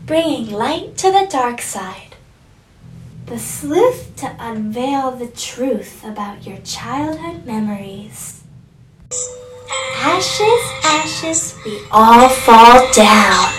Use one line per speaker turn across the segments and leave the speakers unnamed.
bringing light to the dark side. The sleuth to unveil the truth about your childhood memories. Ashes, ashes, we all fall down.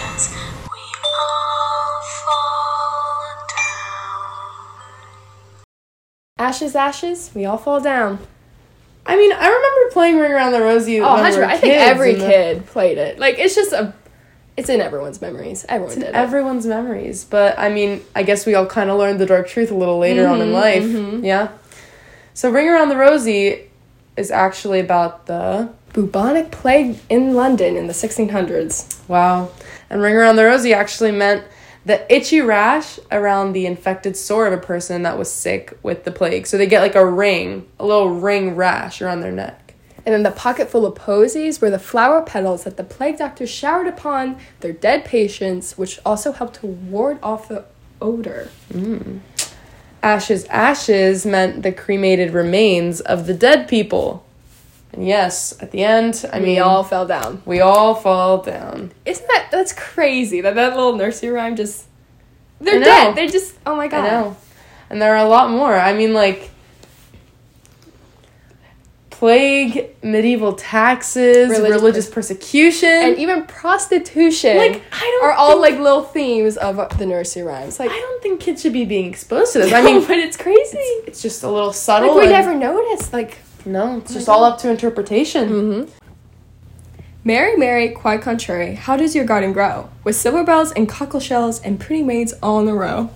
Ashes, ashes, we all fall down.
I mean, I remember playing Ring Around the Rosie.
Oh,
when we were
I think
kids,
every kid played it. Like, it's in everyone's memories. Everyone did it.
Everyone's memories. But, I mean, I guess we all kind of learned the dark truth a little later on in life. Mm-hmm. Yeah? So, Ring Around the Rosie is actually about the
bubonic plague in London in the 1600s.
Wow. And Ring Around the Rosie actually meant the itchy rash around the infected sore of a person that was sick with the plague. So they get like a little ring rash around their neck.
And then the pocket full of posies were the flower petals that the plague doctors showered upon their dead patients, which also helped to ward off the odor.
Ashes, ashes meant the cremated remains of the dead people. And yes, at the end,
we all fell down.
We all fall down.
That's crazy that little nursery rhyme they're dead. They're just, oh my God.
I know. And there are a lot more. I mean, like, plague, medieval taxes, religious persecution.
And even prostitution.
Like,
are all like little themes of the nursery rhymes. Like,
I don't think kids should be being exposed to this. I mean,
but it's crazy.
It's just a little subtle.
Like, we never noticed. Like,
no, it's just all up to interpretation.
Mm-hmm. Mary, Mary, quite contrary, how does your garden grow? With silver bells and cockle shells and pretty maids all in a row.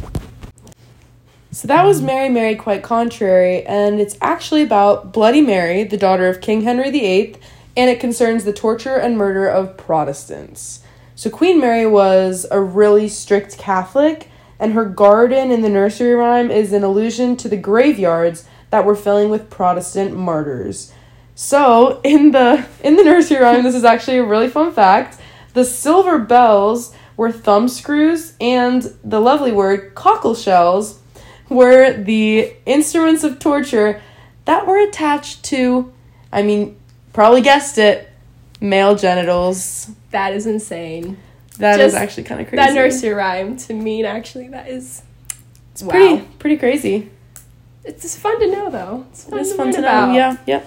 So that was Mary, Mary, quite contrary, and it's actually about Bloody Mary, the daughter of King Henry VIII, and it concerns the torture and murder of Protestants. So Queen Mary was a really strict Catholic, and her garden in the nursery rhyme is an allusion to the graveyards that were filling with Protestant martyrs. So, in the nursery rhyme, this is actually a really fun fact, the silver bells were thumb screws, and the lovely word cockle shells were the instruments of torture that were attached to, I mean, probably guessed it, male genitals.
That is insane.
That is actually kind of crazy.
That nursery rhyme, to me, actually, that is...
It's wow. Pretty crazy.
It's just fun to know, though.
It's fun to know. Yeah, yep.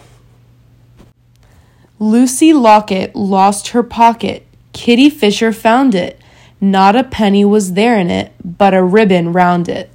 Lucy Locket lost her pocket. Kitty Fisher found it. Not a penny was there in it, but a ribbon round it.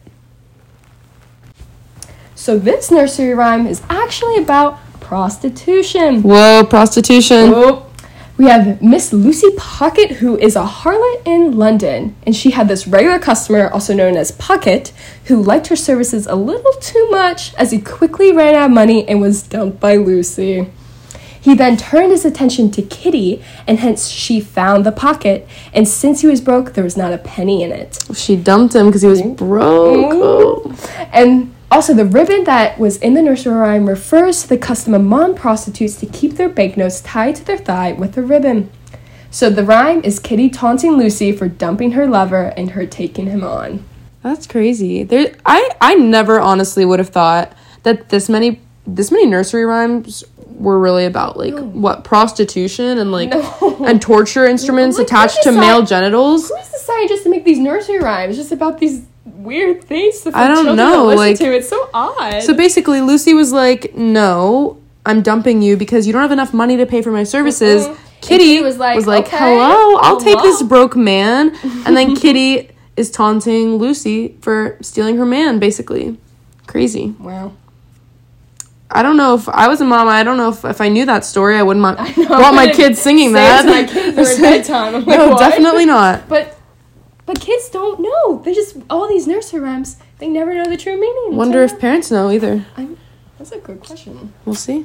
So this nursery rhyme is actually about prostitution.
Whoa, prostitution.
Whoa. We have Miss Lucy Pocket, who is a harlot in London, and she had this regular customer, also known as Pocket, who liked her services a little too much as he quickly ran out of money and was dumped by Lucy. He then turned his attention to Kitty, and hence she found the pocket, and since he was broke, there was not a penny in it.
She dumped him because he was broke.
Oh. And also, the ribbon that was in the nursery rhyme refers to the custom among prostitutes to keep their banknotes tied to their thigh with a ribbon. So the rhyme is Kitty taunting Lucy for dumping her lover and her taking him on.
That's crazy. I never honestly would have thought that this many nursery rhymes were really about what prostitution and and torture instruments attached to male genitals.
Who's deciding just to make these nursery rhymes just about these weird things for
I don't
children
know
to listen to? It's so odd.
So basically, Lucy was like, "No, I'm dumping you because you don't have enough money to pay for my services." Mm-hmm. Kitty was like,
okay,
"Hello, I'll take this broke man," and then Kitty is taunting Lucy for stealing her man. Basically, crazy.
Wow.
I don't know if I was a mom. I don't know if I knew that story. I wouldn't want my kids singing that.
My kids are at bedtime. I'm like,
no,
what?
Definitely not.
But kids don't know. They just all these nursery rhymes. They never know the true meaning.
Wonder if parents know either.
That's a good question.
We'll see.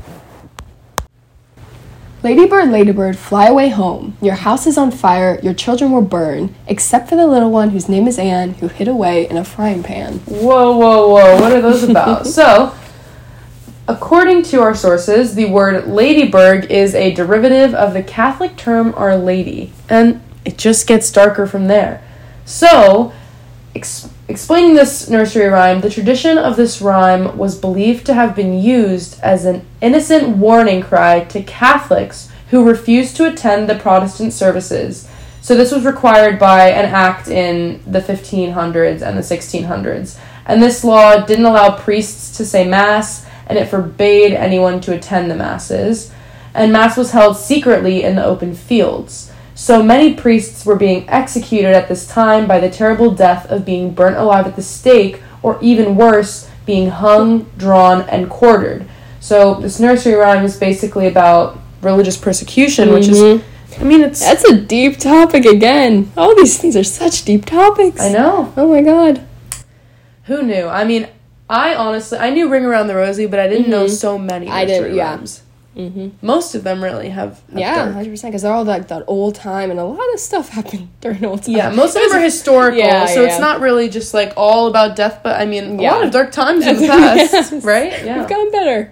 Ladybird, ladybird, fly away home. Your house is on fire. Your children will burn, except for the little one whose name is Anne, who hid away in a frying pan.
Whoa! What are those about? So, according to our sources, the word ladybird is a derivative of the Catholic term Our Lady, and it just gets darker from there. So, explaining this nursery rhyme, the tradition of this rhyme was believed to have been used as an innocent warning cry to Catholics who refused to attend the Protestant services. So this was required by an act in the 1500s and the 1600s. And this law didn't allow priests to say Mass, and it forbade anyone to attend the Masses. And Mass was held secretly in the open fields. So many priests were being executed at this time by the terrible death of being burnt alive at the stake, or even worse, being hung, drawn, and quartered. So this nursery rhyme is basically about religious persecution, which is, I mean,
That's a deep topic again. All these things are such deep topics.
I know.
Oh my god.
Who knew? I mean, I knew Ring Around the Rosie, but I didn't know so many nursery rhymes. Most of them really have
Yeah, 100%, because they're all like that old time, and a lot of stuff happened during old time.
Yeah, most of them are historical, so
yeah.
it's not really just like all about death, but I mean, a lot of dark times in the past,
Yes.
right? Yeah.
We've gotten better.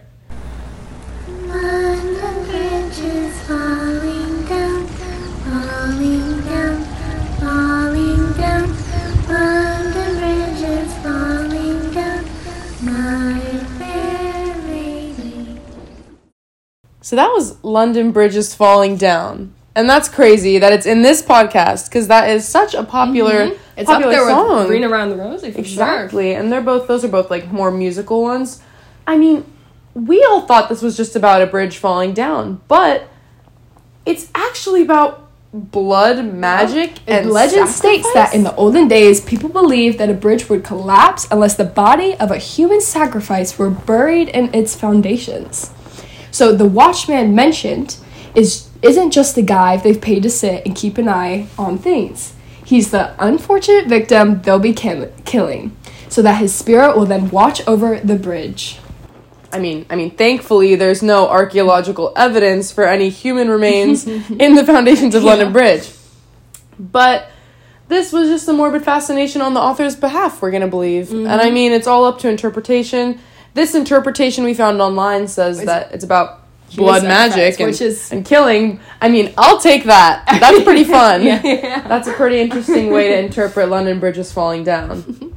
London Bridge is falling down, falling down, falling down. London Bridge is falling down, my fair lady.
So that was London Bridge is Falling Down. And that's crazy that it's in this podcast, because that is such a popular,
It's
popular
up there
song.
with Ring Around the Rosie, for
Exactly. And those are both like more musical ones. I mean, we all thought this was just about a bridge falling down, but it's actually about blood, magic, and
legend states that in the olden days, people believed that a bridge would collapse unless the body of a human sacrifice were buried in its foundations. So the watchman mentioned isn't just the guy they've paid to sit and keep an eye on things. He's the unfortunate victim they'll be killing, so that his spirit will then watch over the bridge.
I mean, thankfully, there's no archaeological evidence for any human remains in the foundations of London Bridge. But this was just a morbid fascination on the author's behalf, we're going to believe. And I mean, it's all up to interpretation. This interpretation we found online says that it's about blood magic and killing. I mean, I'll take that. That's pretty fun.
Yeah.
That's a pretty interesting way to interpret London Bridge is falling down.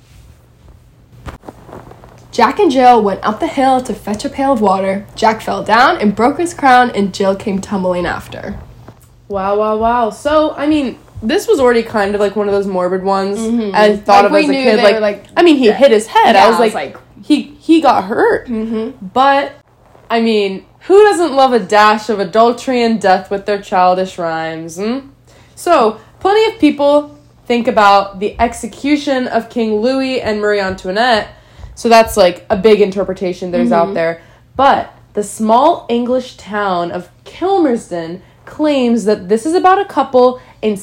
Jack and Jill went up the hill to fetch a pail of water. Jack fell down and broke his crown, and Jill came tumbling after.
Wow. So, I mean, this was already kind of like one of those morbid ones. I thought of as a kid, I mean, he hit his head.
Yeah,
I was like, he got hurt. But, I mean, who doesn't love a dash of adultery and death with their childish rhymes? So, plenty of people think about the execution of King Louis and Marie Antoinette. So that's like a big interpretation there's out there. But the small English town of Kilmersdon claims that this is about a couple in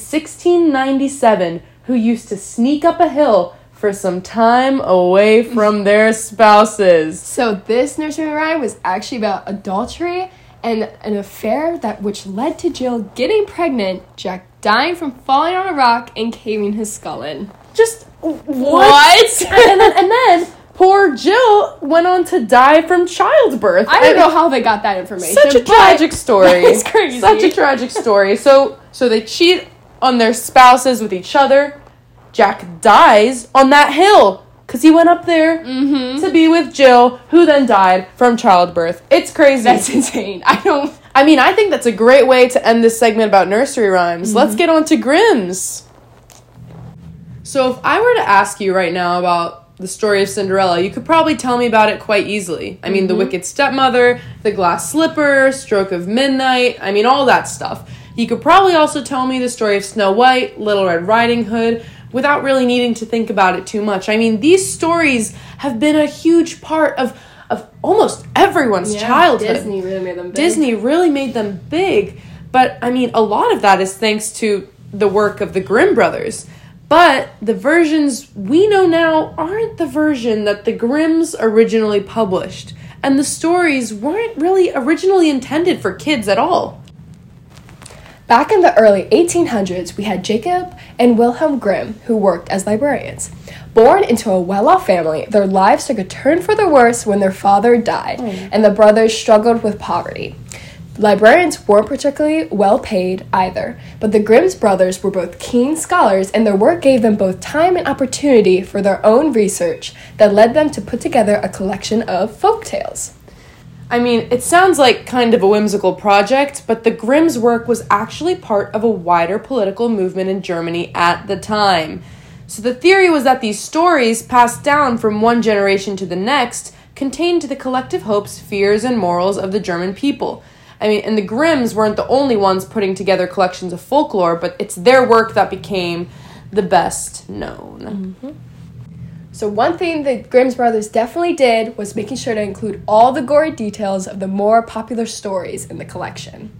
1697 who used to sneak up a hill for some time away from their spouses.
So this nursery rhyme was actually about adultery and an affair which led to Jill getting pregnant, Jack dying from falling on a rock and caving his skull in.
Just what? and then poor Jill went on to die from childbirth.
I don't know how they got that information.
Such a tragic story.
It's crazy.
Such a tragic story. So they cheat on their spouses with each other. Jack dies on that hill because he went up there to be with Jill, who then died from childbirth. It's crazy.
That's insane.
I think that's a great way to end this segment about nursery rhymes. Let's get on to Grimm's. So if I were to ask you right now about the story of Cinderella, you could probably tell me about it quite easily. I mean, the Wicked Stepmother, the Glass Slipper, Stroke of Midnight, I mean, all that stuff. You could probably also tell me the story of Snow White, Little Red Riding Hood, without really needing to think about it too much. I mean, these stories have been a huge part of almost everyone's childhood.
Disney really made them big.
Disney really made them big. But, I mean, a lot of that is thanks to the work of the Grimm brothers. But the versions we know now aren't the version that the Grimms originally published. And the stories weren't really originally intended for kids at all.
Back in the early 1800s, we had Jacob and Wilhelm Grimm, who worked as librarians. Born into a well-off family, their lives took a turn for the worse when their father died, and the brothers struggled with poverty. Librarians weren't particularly well paid either, but the Grimm's brothers were both keen scholars, and their work gave them both time and opportunity for their own research that led them to put together a collection of folk tales.
I mean, it sounds like kind of a whimsical project, but the Grimm's work was actually part of a wider political movement in Germany at the time. So the theory was that these stories, passed down from one generation to the next, contained the collective hopes, fears, and morals of the German people. I mean, and the Grimms weren't the only ones putting together collections of folklore, but it's their work that became the best known.
Mm-hmm. So one thing the Grimm's brothers definitely did was making sure to include all the gory details of the more popular stories in the collection.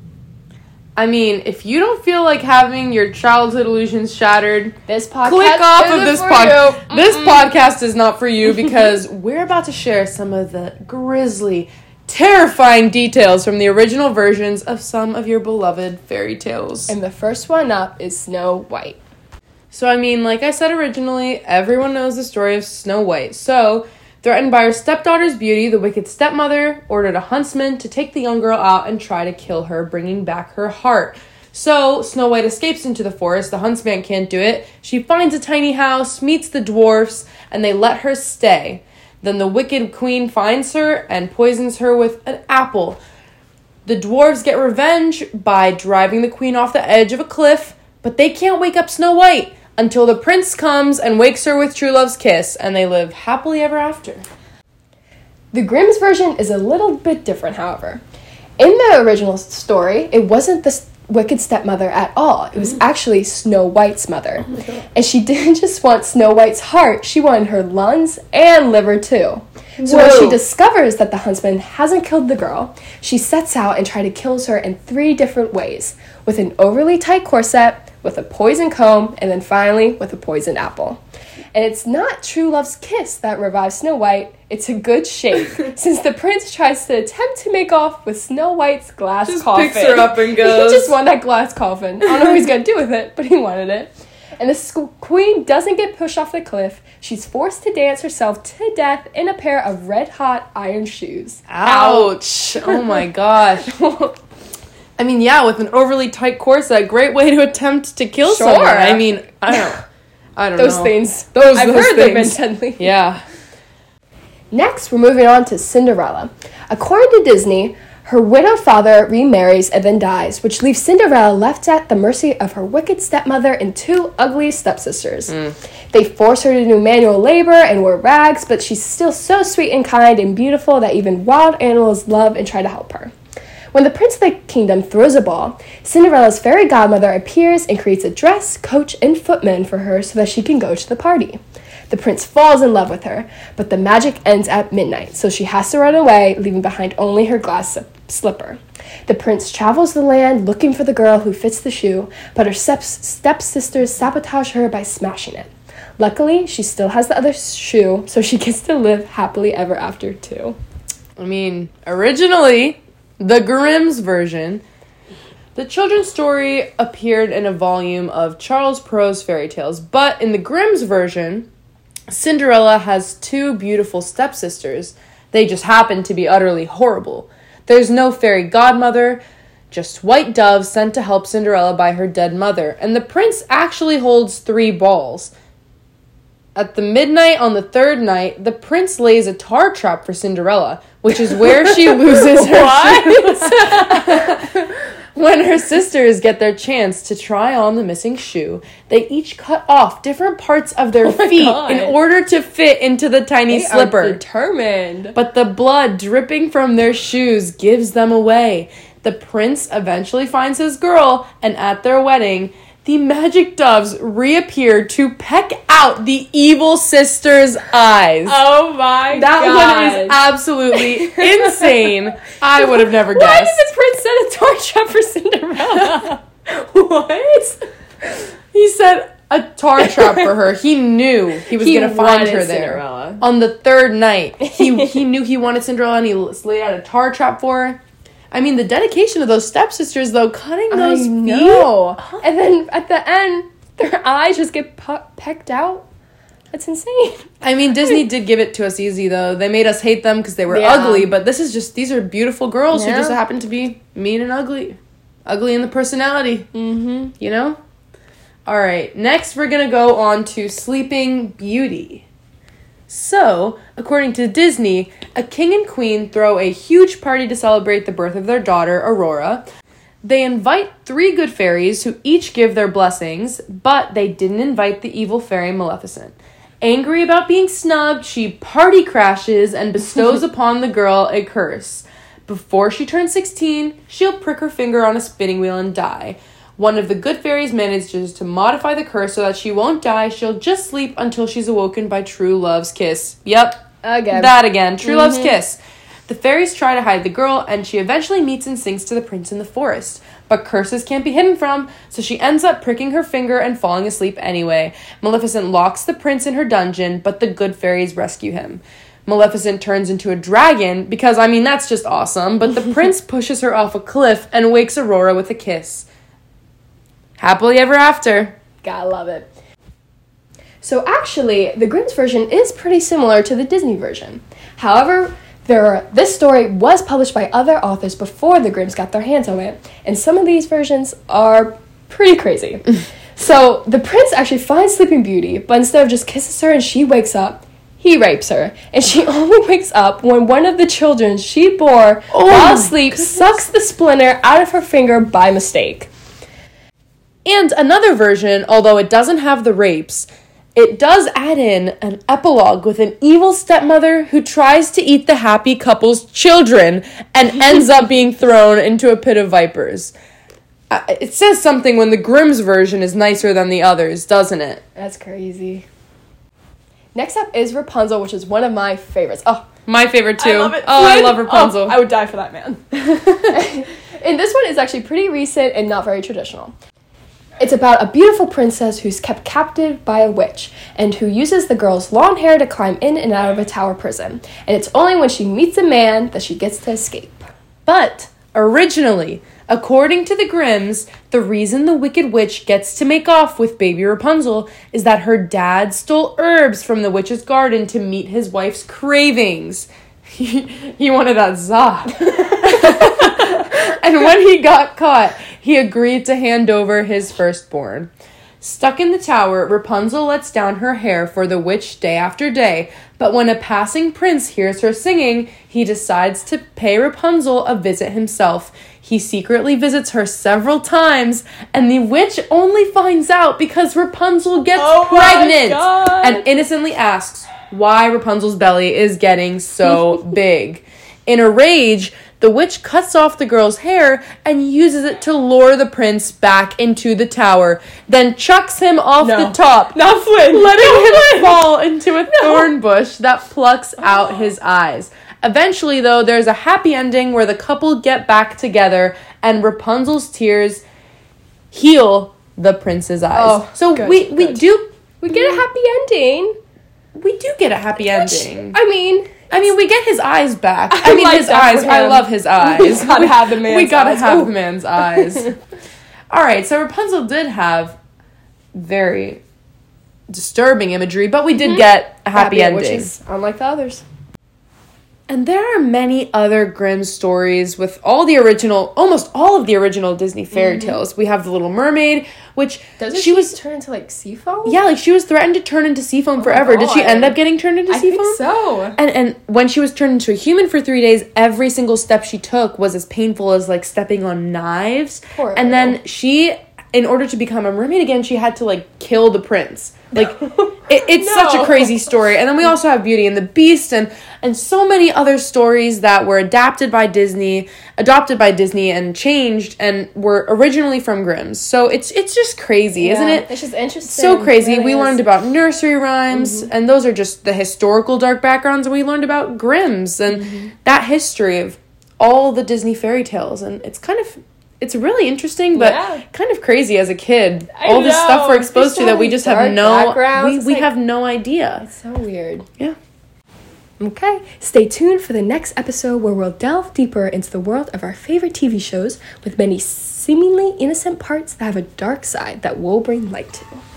I mean, if you don't feel like having your childhood illusions shattered,
this podcast
click off of this podcast. This
Mm-mm.
podcast is not for you because we're about to share some of the grisly, terrifying details from the original versions of some of your beloved fairy tales.
And the first one up is Snow White.
So, I mean, like I said originally, everyone knows the story of Snow White. So, threatened by her stepdaughter's beauty, the wicked stepmother ordered a huntsman to take the young girl out and try to kill her, bringing back her heart. So, Snow White escapes into the forest. The huntsman can't do it. She finds a tiny house, meets the dwarfs, and they let her stay. Then the wicked queen finds her and poisons her with an apple. The dwarves get revenge by driving the queen off the edge of a cliff, but they can't wake up Snow White until the prince comes and wakes her with true love's kiss, and they live happily ever after.
The Grimm's version is a little bit different, however. In the original story, it wasn't the wicked stepmother at all. It was actually Snow White's mother. And she didn't just want Snow White's heart, she wanted her lungs and liver too. So when she discovers that the huntsman hasn't killed the girl, she sets out and tries to kill her in 3 different ways. With an overly tight corset, with a poison comb, and then finally with a poisoned apple. And it's not true love's kiss that revives Snow White, it's a good shake, since the prince tries to attempt to make off with Snow White's glass coffin.
Picks her up and goes.
He just wanted that glass coffin. I don't know what he's going to do with it, but he wanted it. And the queen doesn't get pushed off the cliff. She's forced to dance herself to death in a pair of red-hot iron shoes.
Ouch. Oh my gosh. I mean, yeah, with an overly tight corset, great way to attempt to kill someone. I mean, I don't know.
Those things.
I've
heard they've been
things.
deadly.
Yeah.
Next, we're moving on to Cinderella. According to Disney, her widowed father remarries and then dies, which leaves Cinderella left at the mercy of her wicked stepmother and 2 ugly stepsisters. They force her to do manual labor and wear rags, but she's still so sweet and kind and beautiful that even wild animals love and try to help her. When the prince of the kingdom throws a ball, Cinderella's fairy godmother appears and creates a dress, coach, and footman for her so that she can go to the party. The prince falls in love with her, but the magic ends at midnight, so she has to run away, leaving behind only her glass slipper. The prince travels the land looking for the girl who fits the shoe, but her stepsisters sabotage her by smashing it. Luckily, she still has the other shoe, so she gets to live happily ever after, too.
I mean, originally, the Grimm's version, the children's story appeared in a volume of Charles Perrault's fairy tales, but in the Grimm's version, Cinderella has 2 beautiful stepsisters. They just happen to be utterly horrible. There's no fairy godmother, just white doves sent to help Cinderella by her dead mother, and the prince actually holds 3 balls. At the midnight on the 3rd night, the prince lays a tar trap for Cinderella, which is where she loses her shoes. When her sisters get their chance to try on the missing shoe, they each cut off different parts of their feet in order to fit into the tiny slipper.
Are determined.
But the blood dripping from their shoes gives them away. The prince eventually finds his girl, and at their wedding, the magic doves reappear to peck out the evil sister's eyes.
Oh my god.
That one is absolutely insane. I would have never guessed.
Why did the prince set a tar trap for Cinderella? What?
He set a tar trap for her. He knew he was going to find her there.
Cinderella.
On the 3rd night, he knew he wanted Cinderella, and he laid out a tar trap for her. I mean, the dedication of those stepsisters, though, cutting those feet.
No. And then at the end, their eyes just get pecked out. That's insane.
I mean, Disney did give it to us easy, though. They made us hate them because they were ugly, but these are beautiful girls who just happen to be mean and ugly. Ugly in the personality. Mm-hmm. You know? All right, next we're going to go on to Sleeping Beauty. So, according to Disney, a king and queen throw a huge party to celebrate the birth of their daughter, Aurora. They invite 3 good fairies who each give their blessings, but they didn't invite the evil fairy Maleficent. Angry about being snubbed, she party crashes and bestows upon the girl a curse. Before she turns 16, she'll prick her finger on a spinning wheel and die. One of the good fairies manages to modify the curse so that she won't die. She'll just sleep until she's awoken by true love's kiss. Yep.
Again.
That again. True love's kiss. The fairies try to hide the girl, and she eventually meets and sings to the prince in the forest. But curses can't be hidden from, so she ends up pricking her finger and falling asleep anyway. Maleficent locks the prince in her dungeon, but the good fairies rescue him. Maleficent turns into a dragon, because, I mean, that's just awesome, but the prince pushes her off a cliff and wakes Aurora with a kiss. Happily ever after.
Gotta love it. So actually, the Grimm's version is pretty similar to the Disney version. However, this story was published by other authors before the Grimms got their hands on it, and some of these versions are pretty crazy. So the prince actually finds Sleeping Beauty, but instead of just kisses her and she wakes up, he rapes her, and she only wakes up when one of the children she bore while asleep sucks the splinter out of her finger by mistake.
And another version, although it doesn't have the rapes, it does add in an epilogue with an evil stepmother who tries to eat the happy couple's children and ends up being thrown into a pit of vipers. It says something when the Grimm's version is nicer than the others, doesn't it?
That's crazy. Next up is Rapunzel, which is one of my favorites. Oh,
my favorite too.
I love it.
Oh, I love Rapunzel.
Oh, I would die for that man. And this one is actually pretty recent and not very traditional. It's about a beautiful princess who's kept captive by a witch and who uses the girl's long hair to climb in and out of a tower prison. And it's only when she meets a man that she gets to escape.
But originally, according to the Grimms, the reason the Wicked Witch gets to make off with baby Rapunzel is that her dad stole herbs from the witch's garden to meet his wife's cravings. He wanted that Zod. And when he got caught, he agreed to hand over his firstborn. Stuck in the tower, Rapunzel lets down her hair for the witch day after day, but when a passing prince hears her singing, he decides to pay Rapunzel a visit himself. He secretly visits her several times, and the witch only finds out because Rapunzel gets pregnant and innocently asks why Rapunzel's belly is getting so big. In a rage, the witch cuts off the girl's hair and uses it to lure the prince back into the tower, then chucks him off the top,
Not Flynn!
letting him fall into a thorn bush that plucks out his eyes. Eventually, though, there's a happy ending where the couple get back together and Rapunzel's tears heal the prince's eyes.
Oh,
so
good,
we
good. We get a happy ending.
We do get a happy ending.
I mean,
we get his eyes back.
like
His
that
eyes.
for
I
him.
love his eyes.
We gotta have the man's
We gotta
eyes.
have
Ooh.
the man's eyes. All right, so Rapunzel did have very disturbing imagery, but we did get a happy ending.
Which is unlike the others.
And there are many other Grimm stories with almost all of the original Disney fairy tales. We have The Little Mermaid, which
Doesn't she turn into like seafoam?
Yeah, like she was threatened to turn into seafoam forever. Did she
God.
end up getting turned into
I
seafoam?
think so.
And when she was turned into a human for 3 days, every single step she took was as painful as like stepping on knives.
Poor
and
girl.
then she, in order to become a mermaid again, she had to like kill the prince. Like it's such a crazy story. And then we also have Beauty and the Beast and so many other stories that were adopted by Disney and changed and were originally from Grimm's. So it's just crazy, isn't it?
It's just interesting.
So crazy.
It really
We
is.
learned about nursery rhymes, and those are just the historical dark backgrounds, and we learned about Grimm's and that history of all the Disney fairy tales. And it's really interesting, but kind of crazy as a kid. All this stuff we're exposed to that we just have we have no idea.
It's so weird.
Yeah.
Okay, stay tuned for the next episode where we'll delve deeper into the world of our favorite TV shows with many seemingly innocent parts that have a dark side that we'll bring light to.
Ring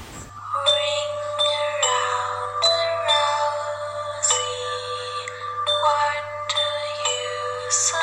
around the rosy, what do you say?